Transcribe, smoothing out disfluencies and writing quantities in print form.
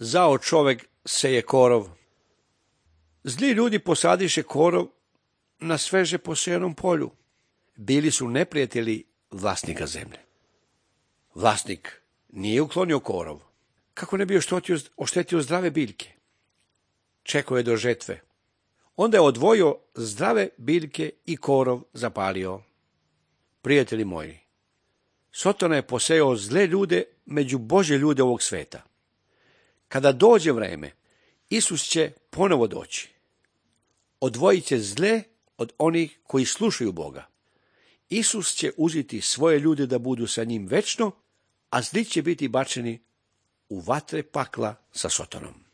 Zao čovek seje korov. Zli ljudi posadiše korov na sveže posejanom polju. Bili su neprijatelji vlasnika zemlje. Vlasnik nije uklonio korov, kako ne bi oštetio zdrave biljke. Čekao je do žetve. Onda je odvojio zdrave biljke i korov zapalio. Prijatelji moji, Sotona je posejao zle ljude među Božje ljude ovog sveta. Kada dođe vreme, Isus će ponovo doći. Odvojit će zle od onih koji slušaju Boga. Isus će uzeti svoje ljude da budu sa njim večno, a zli će biti bačeni u vatre pakla sa Sotonom.